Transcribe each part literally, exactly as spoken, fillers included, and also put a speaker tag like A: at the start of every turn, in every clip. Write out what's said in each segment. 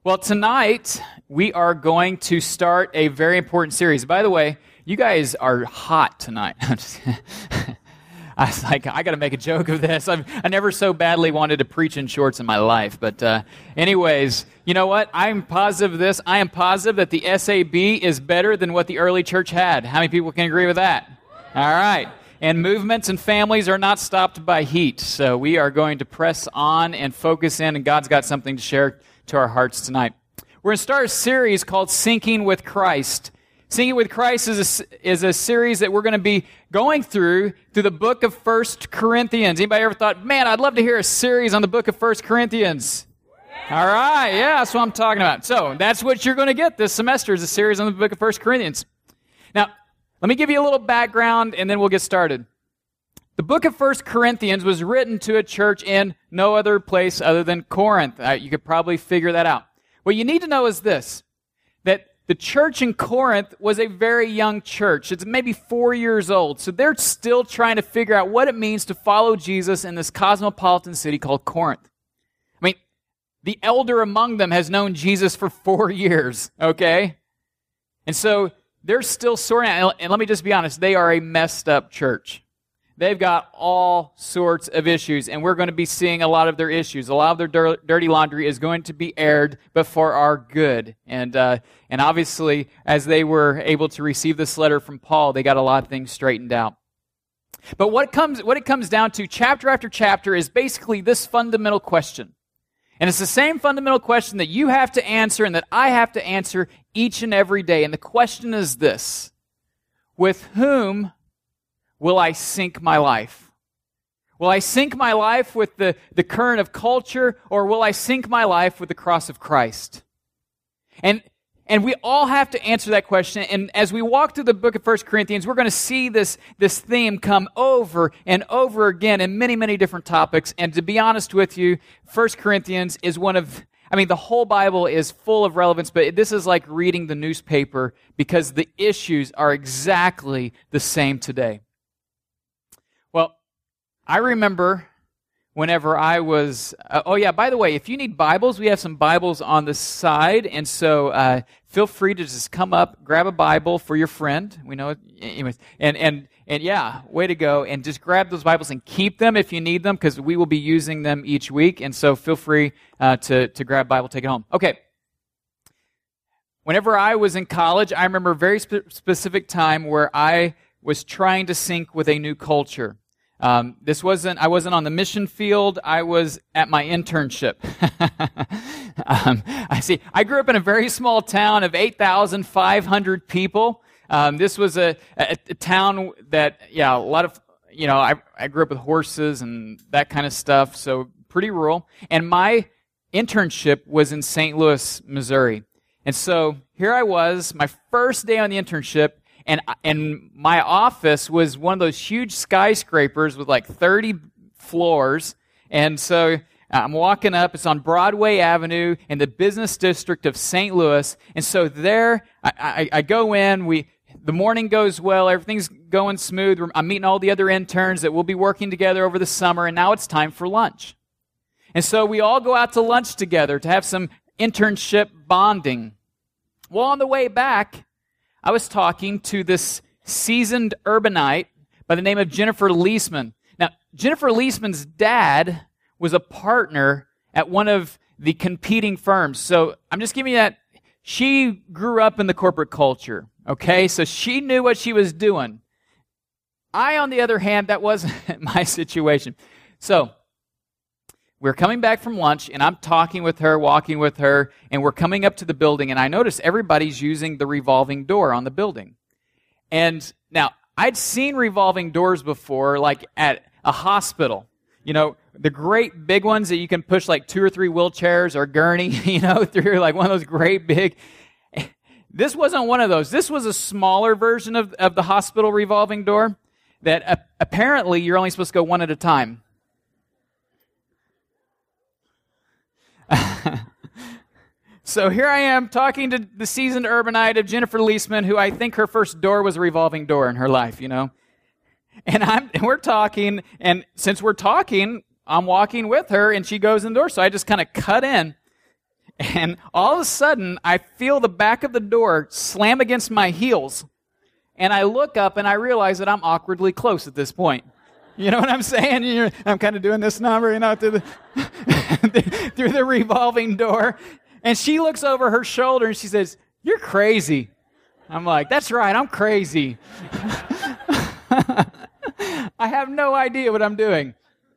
A: Well, tonight we are going to start a very important series. By the way, you guys are hot tonight. I was like, I got to make a joke of this. I've, I never so badly wanted to preach in shorts in my life. But uh, anyways, you know what? I'm positive of this. I am positive that the S A B is better than what the early church had. How many people can agree with that? All right. And movements and families are not stopped by heat. So we are going to press on and focus in, and God's got something to share to our hearts tonight. We're going to start a series called Sinking with Christ. Sinking with Christ is a, is a series that we're going to be going through through the book of First Corinthians. Anybody ever thought, man, I'd love to hear a series on the book of First Corinthians? All right, yeah, that's what I'm talking about. So that's what you're going to get this semester is a series on the book of First Corinthians. Now, let me give you a little background, and then we'll get started. The book of First Corinthians was written to a church in no other place other than Corinth. Uh, you could probably figure that out. What you need to know is this, that the church in Corinth was a very young church. It's maybe four years old. So they're still trying to figure out what it means to follow Jesus in this cosmopolitan city called Corinth. I mean, the elder among them has known Jesus for four years, okay? And so they're still sorting out. And let me just be honest, they are a messed up church. They've got all sorts of issues, and we're going to be seeing a lot of their issues. A lot of their dir- dirty laundry is going to be aired, but for our good. And uh, and obviously, as they were able to receive this letter from Paul, they got a lot of things straightened out. But what comes what it comes down to, chapter after chapter, is basically this fundamental question. And it's the same fundamental question that you have to answer and that I have to answer each and every day. And the question is this: with whom will I sink my life? Will I sink my life with the, the current of culture, or will I sink my life with the cross of Christ? And and we all have to answer that question. And as we walk through the book of First Corinthians, we're going to see this, this theme come over and over again in many, many different topics. And to be honest with you, First Corinthians is one of, I mean, the whole Bible is full of relevance, but this is like reading the newspaper because the issues are exactly the same today. Well, I remember whenever I was, uh, oh yeah, by the way, if you need Bibles, we have some Bibles on the side, and so uh, feel free to just come up, grab a Bible for your friend. We know, anyways, and and and yeah, way to go, and just grab those Bibles and keep them if you need them, because we will be using them each week, and so feel free uh, to to grab a Bible, take it home. Okay. Whenever I was in college, I remember a very spe- specific time where I was trying to sync with a new culture. Um, this wasn't, I wasn't on the mission field, I was at my internship. um, I see, I grew up in a very small town of eight thousand five hundred people. Um, this was a, a, a town that, yeah, a lot of, you know, I, I grew up with horses and that kind of stuff, so pretty rural. And my internship was in Saint Louis, Missouri. And so here I was, my first day on the internship, And and my office was one of those huge skyscrapers with like thirty floors. And so I'm walking up. It's on Broadway Avenue in the business district of Saint Louis. And so there, I, I, I go in. We the morning goes well. Everything's going smooth. I'm meeting all the other interns that will be working together over the summer. And now it's time for lunch. And so we all go out to lunch together to have some internship bonding. Well, on the way back, I was talking to this seasoned urbanite by the name of Jennifer Leisman. Now, Jennifer Leisman's dad was a partner at one of the competing firms. So I'm just giving you that. She grew up in the corporate culture, okay? So she knew what she was doing. I, on the other hand, that wasn't my situation. So we're coming back from lunch, and I'm talking with her, walking with her, and we're coming up to the building, and I notice everybody's using the revolving door on the building. And now, I'd seen revolving doors before, like at a hospital. You know, the great big ones that you can push like two or three wheelchairs or gurney, you know, through like one of those great big. This wasn't one of those. This was a smaller version of, of the hospital revolving door that uh, apparently you're only supposed to go one at a time. So here I am talking to the seasoned urbanite of Jennifer Leisman, who I think her first door was a revolving door in her life, you know. And I'm and we're talking, and since we're talking, I'm walking with her, and she goes in the door. So I just kind of cut in, And all of a sudden, I feel the back of the door slam against my heels. And I look up and I realize that I'm awkwardly close at this point. You know what I'm saying? You're, I'm kind of doing this number, you know, through the, through the revolving door. And she looks over her shoulder and she says, "You're crazy." I'm like, "That's right, I'm crazy." I have no idea what I'm doing.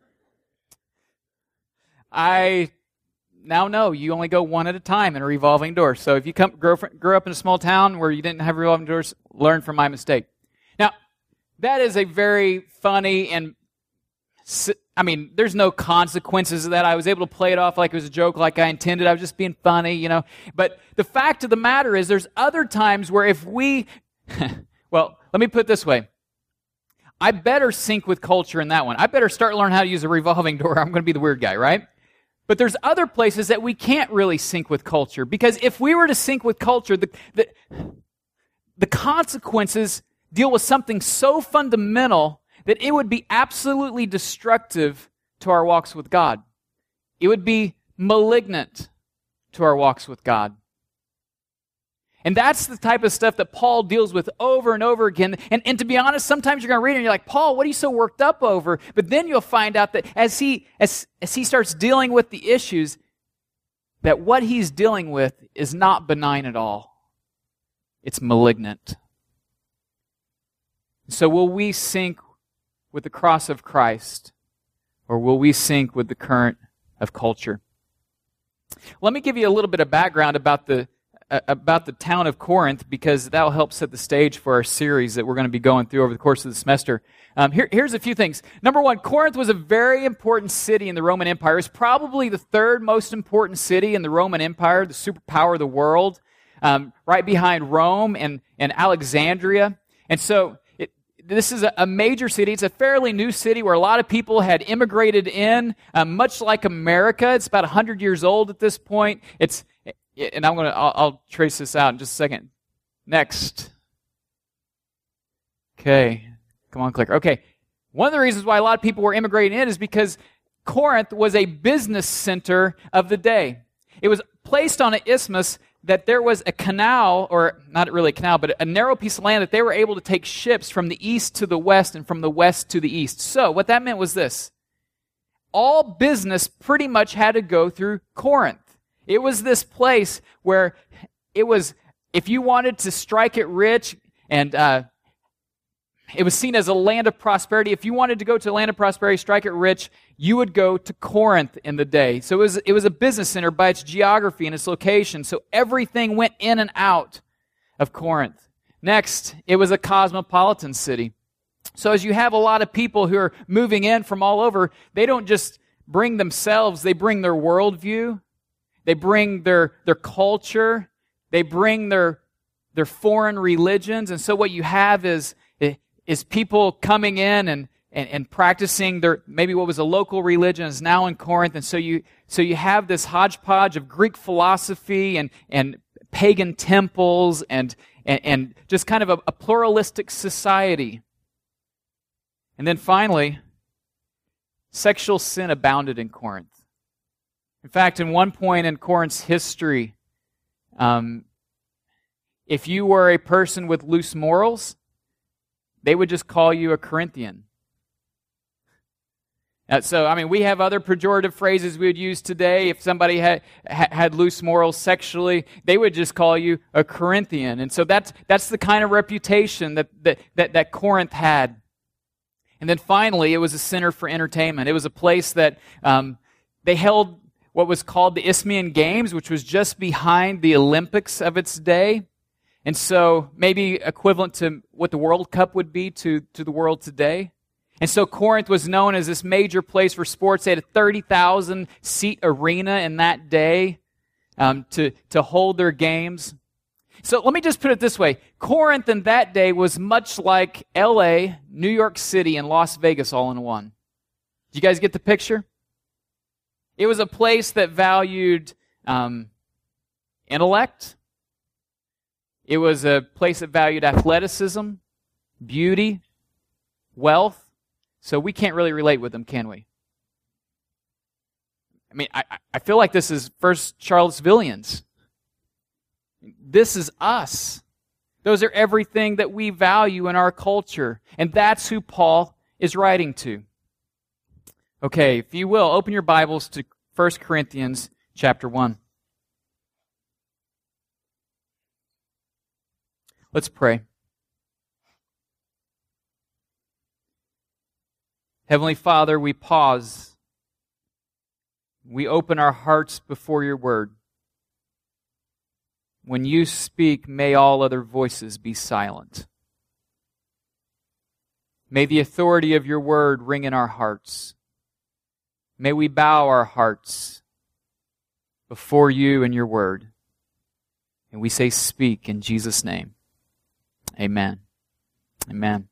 A: I now know you only go one at a time in a revolving door. So if you come grow, grew up in a small town where you didn't have revolving doors, learn from my mistake. Now, that is a very funny and, I mean, there's no consequences of that. I was able to play it off like it was a joke, like I intended. I was just being funny, you know. But the fact of the matter is there's other times where if we, well, let me put it this way. I better sync with culture in that one. I better start learning how to use a revolving door. I'm going to be the weird guy, right? But there's other places that we can't really sync with culture, because if we were to sync with culture, the, the, the consequences deal with something so fundamental that it would be absolutely destructive to our walks with God. It would be malignant to our walks with God. And that's the type of stuff that Paul deals with over and over again. And, and to be honest, sometimes you're going to read it and you're like, "Paul, what are you so worked up over?" But then you'll find out that as he as, as he starts dealing with the issues, that what he's dealing with is not benign at all. It's malignant. So will we sync with the cross of Christ, or will we sync with the current of culture? Let me give you a little bit of background about the about the town of Corinth, because that will help set the stage for our series that we're going to be going through over the course of the semester. Um, here, here's a few things. Number one, Corinth was a very important city in the Roman Empire. It was probably the third most important city in the Roman Empire, the superpower of the world, um, right behind Rome and, and Alexandria. And so it, this is a, a major city. It's a fairly new city where a lot of people had immigrated in, um, much like America. It's about one hundred years old at this point. It's And I'm going to, I'll, I'll trace this out in just a second. Next. Okay. Come on, clicker. Okay. One of the reasons why a lot of people were immigrating in is because Corinth was a business center of the day. It was placed on an isthmus that there was a canal, or not really a canal, but a narrow piece of land that they were able to take ships from the east to the west and from the west to the east. So what that meant was this. All business pretty much had to go through Corinth. It was this place where it was, if you wanted to strike it rich, and uh, it was seen as a land of prosperity. If you wanted to go to a land of prosperity, strike it rich, you would go to Corinth in the day. So it was, it was a business center by its geography and its location. So everything went in and out of Corinth. Next, it was a cosmopolitan city. So as you have a lot of people who are moving in from all over, they don't just bring themselves, they bring their worldview. They bring their, their culture. They bring their, their foreign religions. And so what you have is, is people coming in and, and, and practicing their, maybe what was a local religion is now in Corinth. And so you, so you have this hodgepodge of Greek philosophy and, and pagan temples and, and, and just kind of a, a pluralistic society. And then finally, sexual sin abounded in Corinth. In fact, in one point in Corinth's history, um, if you were a person with loose morals, they would just call you a Corinthian. Uh, so, I mean, we have other pejorative phrases we would use today. If somebody had had loose morals sexually, they would just call you a Corinthian. And so that's that's the kind of reputation that that that, that Corinth had. And then finally, it was a center for entertainment. It was a place that um, they held what was called the Isthmian Games, which was just behind the Olympics of its day. And so maybe equivalent to what the World Cup would be to, to the world today. And so Corinth was known as this major place for sports. They had a thirty thousand seat arena in that day um, to, to hold their games. So let me just put it this way. Corinth in that day was much like L A, New York City, and Las Vegas all in one. Do you guys get the picture? It was a place that valued um, intellect. It was a place that valued athleticism, beauty, wealth. So we can't really relate with them, can we? I mean, I, I feel like this is First Charlottesvillians. This is us. Those are everything that we value in our culture. And that's who Paul is writing to. Okay, if you will, open your Bibles to First Corinthians chapter one. Let's pray. Heavenly Father, we pause. We open our hearts before your word. When you speak, may all other voices be silent. May the authority of your word ring in our hearts. May we bow our hearts before you and your word. And we say, speak in Jesus' name. Amen. Amen.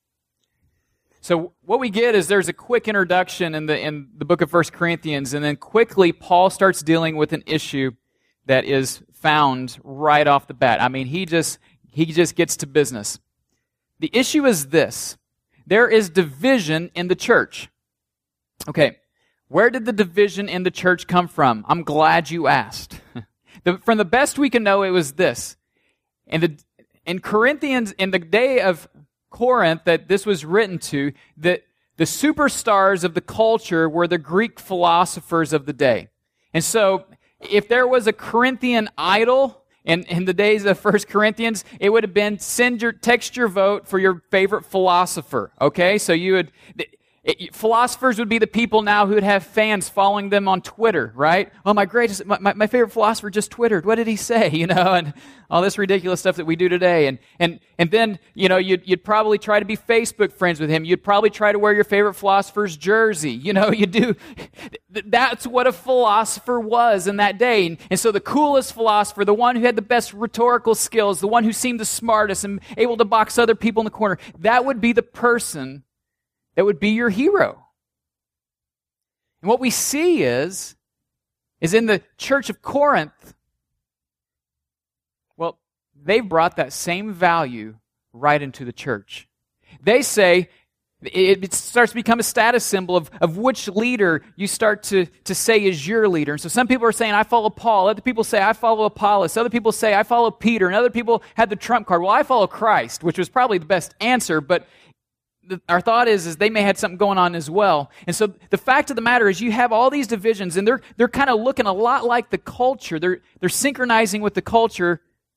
A: So what we get is there's a quick introduction in the in the book of First Corinthians, and then quickly Paul starts dealing with an issue that is found right off the bat. I mean, he just he just gets to business. The issue is this. There is division in the church. Okay, where did the division in the church come from? I'm glad you asked. the, from the best we can know, it was this. In the in Corinthians, in the day of Corinth that this was written to, that the superstars of the culture were the Greek philosophers of the day. And so, if there was a Corinthian idol in, in the days of First Corinthians, it would have been send your text your vote for your favorite philosopher. Okay, so you would. It, philosophers would be the people now who would have fans following them on Twitter, right? Oh, my greatest, my, my favorite philosopher just twittered. What did he say? You know, and all this ridiculous stuff that we do today. And and and then, you know, you'd you'd probably try to be Facebook friends with him. You'd probably try to wear your favorite philosopher's jersey. You know, you do. That's what a philosopher was in that day. And, and so the coolest philosopher, the one who had the best rhetorical skills, the one who seemed the smartest and able to box other people in the corner, that would be the person that would be your hero. And what we see is, is in the church of Corinth, well, they've brought that same value right into the church. They say, it, it starts to become a status symbol of, of which leader you start to, to say is your leader. And so some people are saying, I follow Paul. Other people say, I follow Apollos. Other people say, I follow Peter. And other people had the trump card. Well, I follow Christ, which was probably the best answer, but our thought is, is they may have something going on as well. And so the fact of the matter is you have all these divisions, and they're they're kind of looking a lot like the culture. They're they're synchronizing with the culture.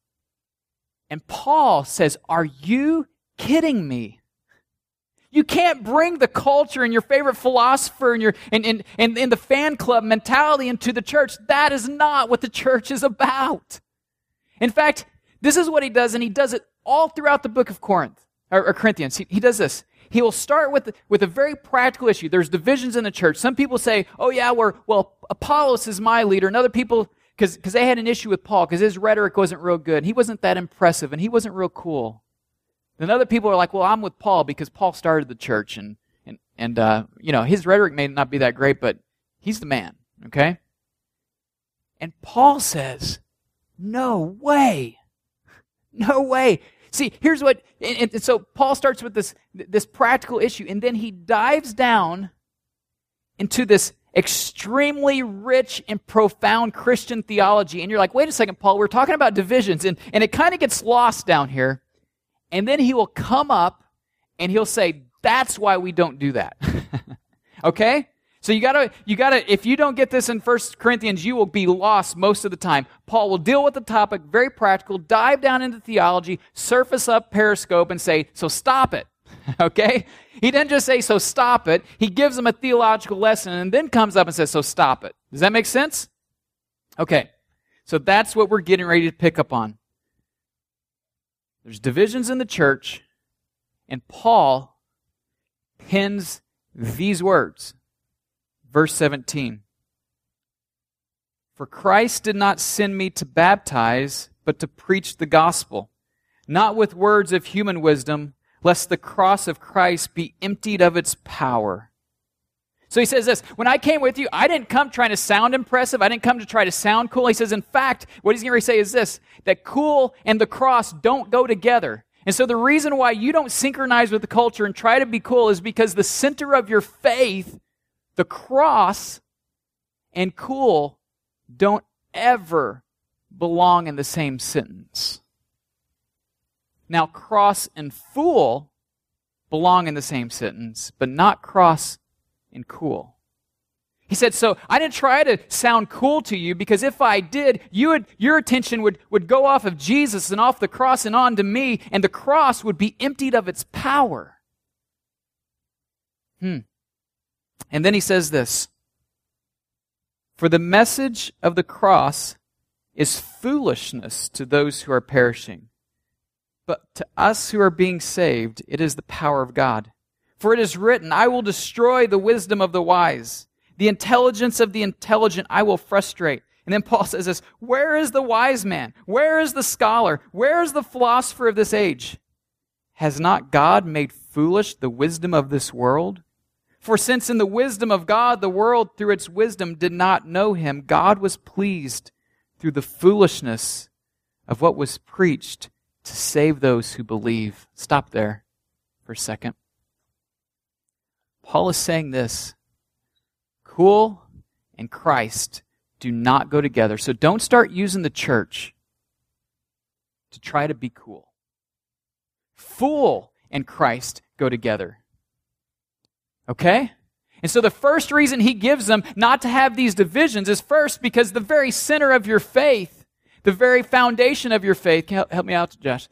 A: And Paul says, are you kidding me? You can't bring the culture and your favorite philosopher and your and, and, and, and the fan club mentality into the church. That is not what the church is about. In fact, this is what he does, and he does it all throughout the book of Corinth or, or Corinthians. He, he does this. He will start with, with a very practical issue. There's divisions in the church. Some people say, oh yeah, we're, well, Apollos is my leader. And other people, because because they had an issue with Paul, because his rhetoric wasn't real good. And he wasn't that impressive, and he wasn't real cool. Then other people are like, well, I'm with Paul because Paul started the church. And, and, and uh, you know, his rhetoric may not be that great, but he's the man, okay? And Paul says, no way. No way. See, here's what, and, and so Paul starts with this, this practical issue, and then he dives down into this extremely rich and profound Christian theology. And you're like, wait a second, Paul, we're talking about divisions, and, and it kind of gets lost down here. And then he will come up and he'll say, that's why we don't do that. Okay? So you gotta, you gotta, if you don't get this in First Corinthians, you will be lost most of the time. Paul will deal with the topic, very practical, dive down into theology, surface up Periscope and say, so stop it. Okay? He doesn't just say, so stop it. He gives them a theological lesson and then comes up and says, so stop it. Does that make sense? Okay. So that's what we're getting ready to pick up on. There's divisions in the church, and Paul pins these words. Verse seventeen. For Christ did not send me to baptize, but to preach the gospel, not with words of human wisdom, lest the cross of Christ be emptied of its power. So he says this, when I came with you, I didn't come trying to sound impressive. I didn't come to try to sound cool. He says, in fact, what he's going to say is this, that cool and the cross don't go together. And so the reason why you don't synchronize with the culture and try to be cool is because the center of your faith, the cross, and cool don't ever belong in the same sentence. Now, cross and fool belong in the same sentence, but not cross and cool. He said, so I didn't try to sound cool to you, because if I did, you would, your attention would, would go off of Jesus and off the cross and on to me, and the cross would be emptied of its power. Hmm. And then he says this, for the message of the cross is foolishness to those who are perishing, but to us who are being saved, it is the power of God. For it is written, I will destroy the wisdom of the wise. The intelligence of the intelligent I will frustrate. And then Paul says this, where is the wise man? Where is the scholar? Where is the philosopher of this age? Has not God made foolish the wisdom of this world? For since in the wisdom of God, the world through its wisdom did not know him, God was pleased through the foolishness of what was preached to save those who believe. Stop there for a second. Paul is saying this. Cool and Christ do not go together. So don't start using the church to try to be cool. Fool and Christ go together. Okay? And so the first reason he gives them not to have these divisions is first because the very center of your faith, the very foundation of your faith, can you help me out, Josh,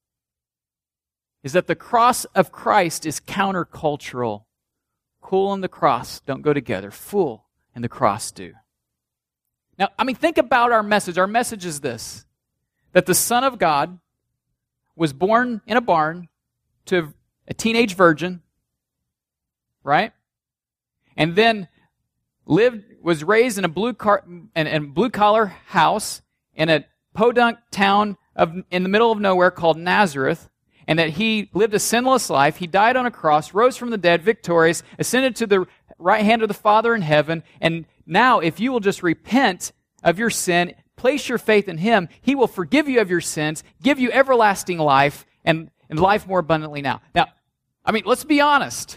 A: is that the cross of Christ is countercultural. Cool and the cross don't go together. Fool and the cross do. Now, I mean, think about our message. Our message is this, that the Son of God was born in a barn to a teenage virgin, right? And then lived, was raised in a blue car, in, in blue collar house in a podunk town of in the middle of nowhere called Nazareth. And that he lived a sinless life, he died on a cross, rose from the dead, victorious, ascended to the right hand of the Father in heaven, and now if you will just repent of your sin, place your faith in him, he will forgive you of your sins, give you everlasting life, and, and life more abundantly now. Now, I mean, let's be honest.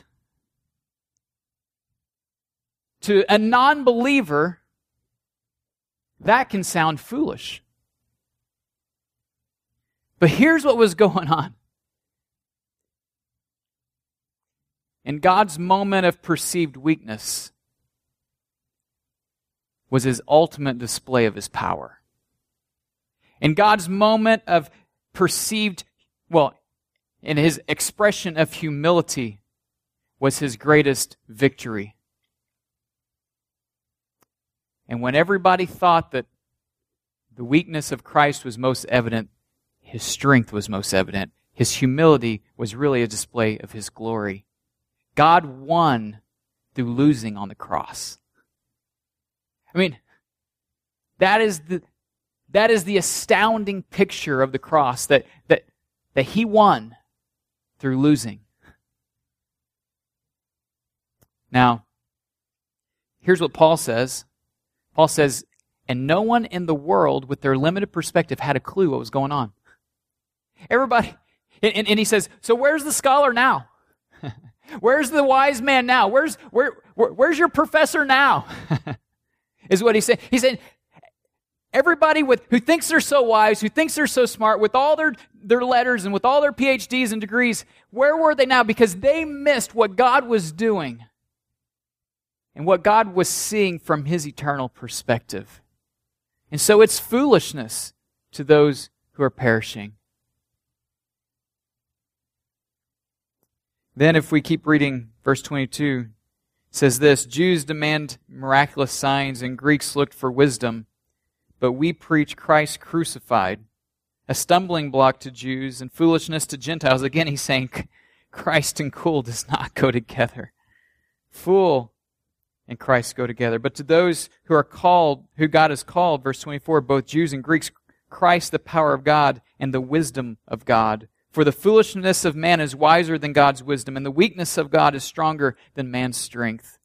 A: To a non-believer, that can sound foolish. But here's what was going on. In God's moment of perceived weakness was his ultimate display of his power. In God's moment of perceived, well, in his expression of humility was his greatest victory. And when everybody thought that the weakness of Christ was most evident, his strength was most evident. His humility was really a display of his glory. God won through losing on the cross. I mean, that is the that is the astounding picture of the cross, that that that he won through losing. Now, here's what Paul says. Paul says, and no one in the world with their limited perspective had a clue what was going on. Everybody, and, and he says, so where's the scholar now? Where's the wise man now? Where's where, where where's your professor now? Is what he's saying. He's saying everybody with who thinks they're so wise, who thinks they're so smart, with all their, their letters and with all their P H Ds and degrees, where were they now? Because they missed what God was doing and what God was seeing from his eternal perspective. And so it's foolishness to those who are perishing. Then if we keep reading verse twenty-two, it says this, Jews demand miraculous signs and Greeks looked for wisdom, but we preach Christ crucified, a stumbling block to Jews and foolishness to Gentiles. Again, he's saying Christ and cool does not go together. Fool and Christ go together. But to those who are called, who God has called, verse twenty-four, both Jews and Greeks, Christ the power of God and the wisdom of God. For the foolishness of man is wiser than God's wisdom, and the weakness of God is stronger than man's strength.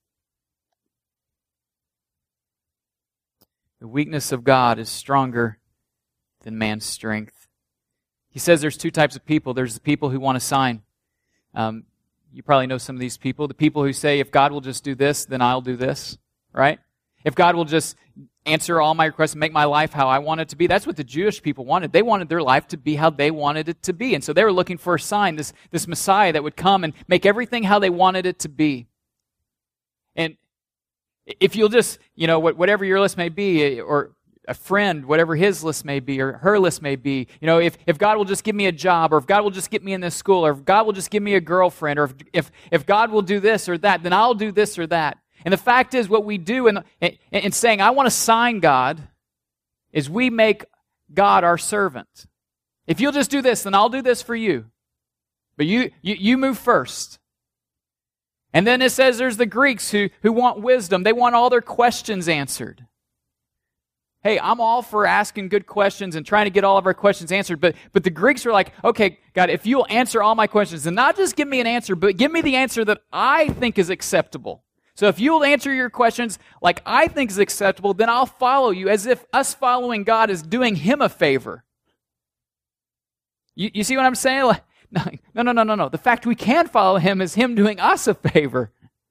A: The weakness of God is stronger than man's strength. He says there's two types of people. There's the people who want a sign. Um, you probably know some of these people. The people who say, if God will just do this, then I'll do this, right? if God will just answer all my requests and make my life how I want it to be. That's what the Jewish people wanted. They wanted their life to be how they wanted it to be. And so they were looking for a sign, this, this Messiah that would come and make everything how they wanted it to be. And if you'll just, you know, whatever your list may be, or a friend, whatever his list may be, or her list may be, you know, if, if God will just give me a job, or if God will just get me in this school, or if God will just give me a girlfriend, or if, if, if God will do this or that, then I'll do this or that. And the fact is, what we do in, in, in saying, I want to sign God, is we make God our servant. If you'll just do this, then I'll do this for you. But you, you, you move first. And then it says there's the Greeks who, who want wisdom. They want all their questions answered. Hey, I'm all for asking good questions and trying to get all of our questions answered, but, but the Greeks are like, okay, God, if you'll answer all my questions, then not just give me an answer, but give me the answer that I think is acceptable. So if you'll answer your questions like I think is acceptable, then I'll follow you, as if us following God is doing Him a favor. You, you see what I'm saying? Like, no, no, no, no, no. The fact we can follow Him is Him doing us a favor.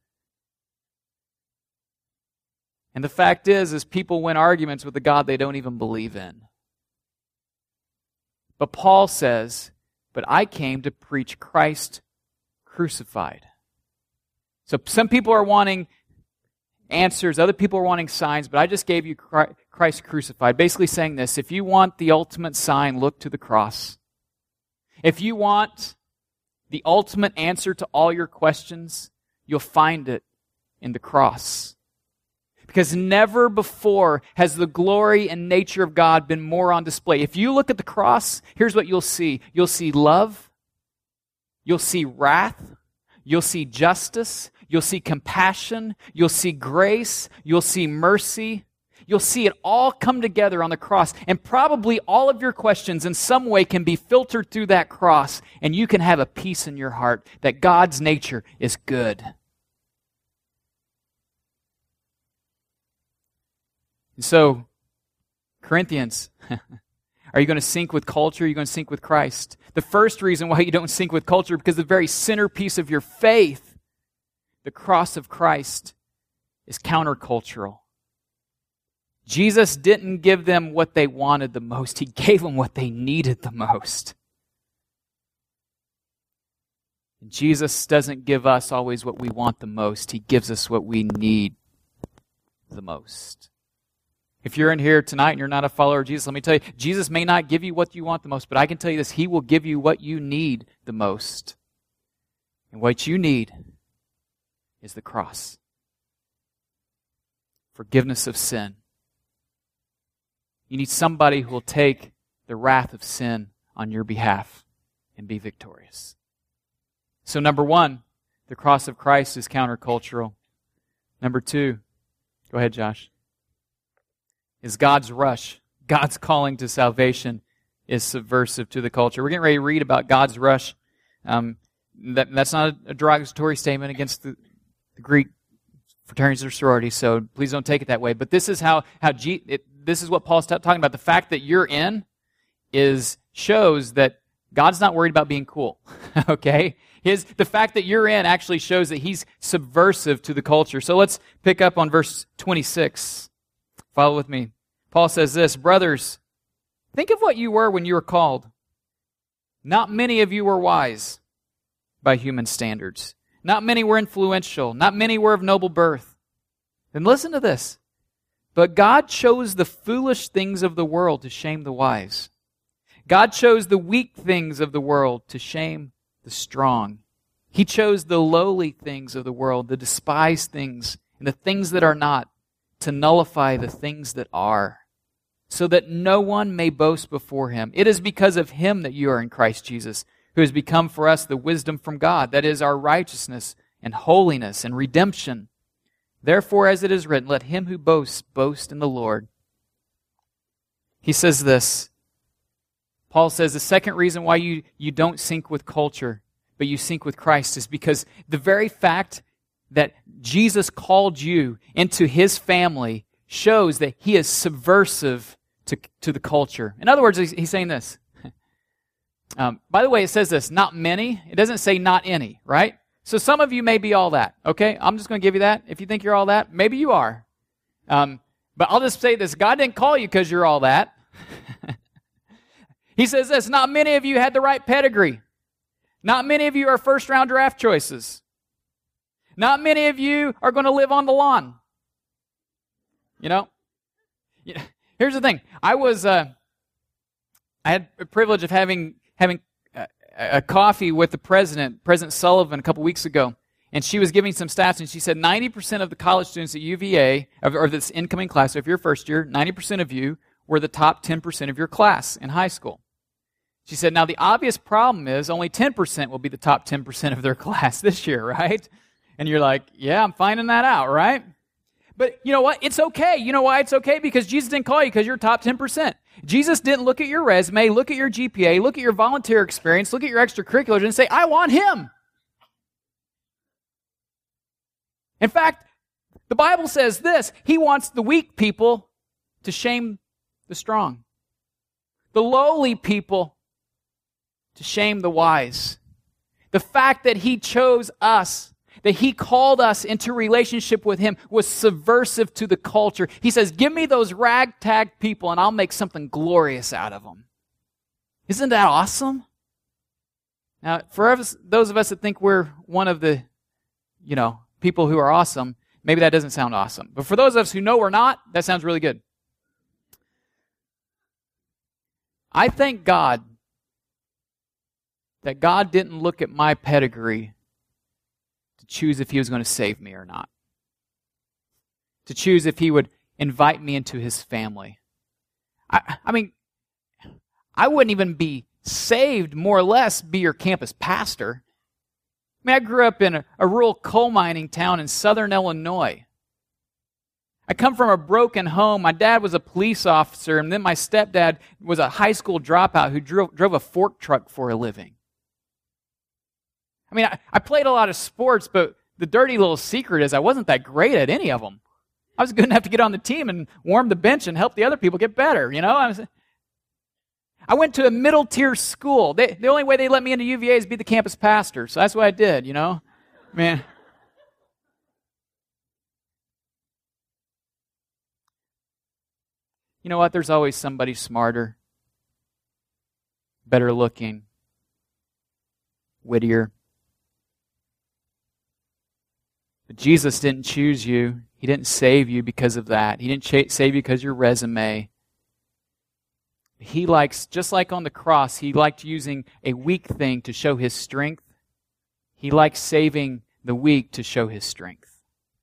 A: And the fact is, is people win arguments with a God they don't even believe in. But Paul says, but I came to preach Christ crucified. So some people are wanting answers, other people are wanting signs, but I just gave you Christ crucified. Basically saying this, if you want the ultimate sign, look to the cross. If you want the ultimate answer to all your questions, you'll find it in the cross. Because never before has the glory and nature of God been more on display. If you look at the cross, here's what you'll see. You'll see love. You'll see wrath. You'll see justice. You'll see compassion. You'll see grace. You'll see mercy. You'll see it all come together on the cross. And probably all of your questions in some way can be filtered through that cross. And you can have a peace in your heart that God's nature is good. And so, Corinthians, are you going to sync with culture? Or are you going to sync with Christ? The first reason why you don't sync with culture, because the very centerpiece of your faith, the cross of Christ, is countercultural. Jesus didn't give them what they wanted the most. He gave them what they needed the most. And Jesus doesn't give us always what we want the most. He gives us what we need the most. If you're in here tonight and you're not a follower of Jesus, let me tell you, Jesus may not give you what you want the most, but I can tell you this, He will give you what you need the most. And what you need is the cross. Forgiveness of sin. You need somebody who will take the wrath of sin on your behalf and be victorious. So number one, the cross of Christ is countercultural. Number two, go ahead, Josh. Is God's rush, God's calling to salvation is subversive to the culture. We're getting ready to read about God's rush. Um, that, that's not a derogatory statement against the, the Greek fraternities or sororities, so please don't take it that way. But this is how, how G, it, this is what Paul's t- talking about. The fact that you're in is shows that God's not worried about being cool, okay? His, the fact that you're in actually shows that He's subversive to the culture. So let's pick up on verse twenty-six. Follow with me. Paul says this, brothers, think of what you were when you were called. Not many of you were wise by human standards. Not many were influential. Not many were of noble birth. Then listen to this. But God chose the foolish things of the world to shame the wise. God chose the weak things of the world to shame the strong. He chose the lowly things of the world, the despised things, and the things that are not, to nullify the things that are, so that no one may boast before Him. It is because of Him that you are in Christ Jesus, who has become for us the wisdom from God, that is our righteousness and holiness and redemption. Therefore, as it is written, let him who boasts boast in the Lord. He says this. Paul says the second reason why you, you don't sync with culture, but you sync with Christ, is because the very fact that Jesus called you into His family shows that He is subversive to, to the culture. In other words, he's, he's saying this. Um, by the way, it says this, not many. It doesn't say not any, right? So some of you may be all that, okay? I'm just going to give you that. If you think you're all that, maybe you are. Um, but I'll just say this. God didn't call you because you're all that. He says this, not many of you had the right pedigree. Not many of you are first-round draft choices. Not many of you are going to live on the lawn. You know? Here's the thing. I was, uh, I had the privilege of having having a, a coffee with the president, President Sullivan, a couple weeks ago, and she was giving some stats, and she said ninety percent of the college students at U V A, or this incoming class, so if you're first year, ninety percent of you were the top ten percent of your class in high school. She said, now the obvious problem is only ten percent will be the top ten percent of their class this year, right? And you're like, yeah, I'm finding that out, right? But you know what? It's okay. You know why it's okay? Because Jesus didn't call you because you're top ten percent. Jesus didn't look at your resume, look at your G P A, look at your volunteer experience, look at your extracurriculars and say, I want him. In fact, the Bible says this, he wants the weak people to shame the strong, the lowly people to shame the wise. The fact that he chose us, that he called us into relationship with him was subversive to the culture. He says, give me those ragtag people and I'll make something glorious out of them. Isn't that awesome? Now, for us, those of us that think we're one of the, you know, people who are awesome, maybe that doesn't sound awesome. But for those of us who know we're not, that sounds really good. I thank God that God didn't look at my pedigree to choose if he was going to save me or not. To choose if he would invite me into his family. I, I mean, I wouldn't even be saved, more or less, be your campus pastor. I mean, I grew up in a, a rural coal mining town in southern Illinois. I come from a broken home. My dad was a police officer, and then my stepdad was a high school dropout who drove, drove a fork truck for a living. I mean, I, I played a lot of sports, but the dirty little secret is I wasn't that great at any of them. I was good enough to get on the team and warm the bench and help the other people get better, you know? I, was, I went to a middle-tier school. They, the only way they let me into U V A is be the campus pastor, so that's what I did, you know? Man. You know what? There's always somebody smarter, better looking, wittier. But Jesus didn't choose you. He didn't save you because of that. He didn't ch- save you because of your resume. He likes, just like on the cross, he liked using a weak thing to show his strength. He likes saving the weak to show his strength.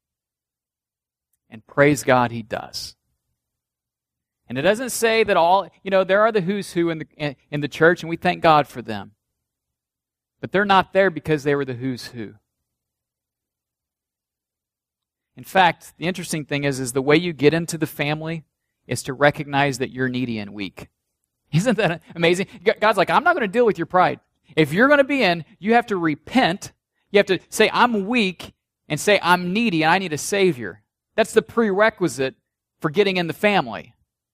A: And praise God, he does. And it doesn't say that all, you know, there are the who's who in the in the church, and we thank God for them. But they're not there because they were the who's who. In fact, the interesting thing is, is the way you get into the family is to recognize that you're needy and weak. Isn't that amazing? God's like, I'm not going to deal with your pride. If you're going to be in, you have to repent. You have to say, I'm weak, and say, I'm needy, and I need a Savior. That's the prerequisite for getting in the family.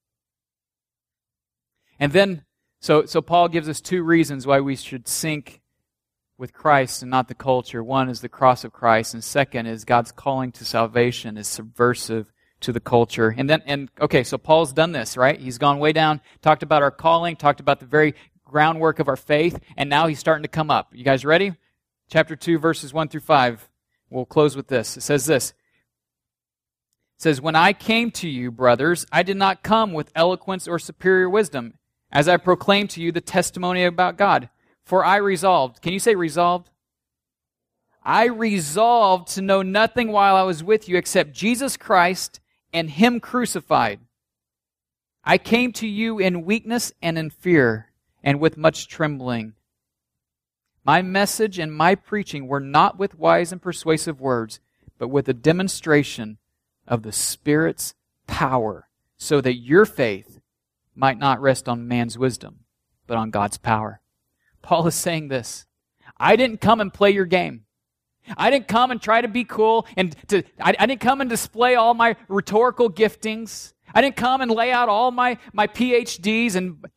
A: And then, so, so Paul gives us two reasons why we should sync with Christ and not the culture. One is the cross of Christ, and second is God's calling to salvation is subversive to the culture. And then, and okay, so Paul's done this, right? He's gone way down, talked about our calling, talked about the very groundwork of our faith, and now he's starting to come up. You guys ready? Chapter two, verses one through five. We'll close with this. It says this. It says, when I came to you, brothers, I did not come with eloquence or superior wisdom, as I proclaimed to you the testimony about God. For I resolved, can you say resolved? I resolved to know nothing while I was with you except Jesus Christ and him crucified. I came to you in weakness and in fear and with much trembling. My message and my preaching were not with wise and persuasive words, but with a demonstration of the Spirit's power, so that your faith might not rest on man's wisdom, but on God's power. Paul is saying this. I didn't come and play your game. I didn't come and try to be cool, and to I, I didn't come and display all my rhetorical giftings. I didn't come and lay out all my, my P H Ds and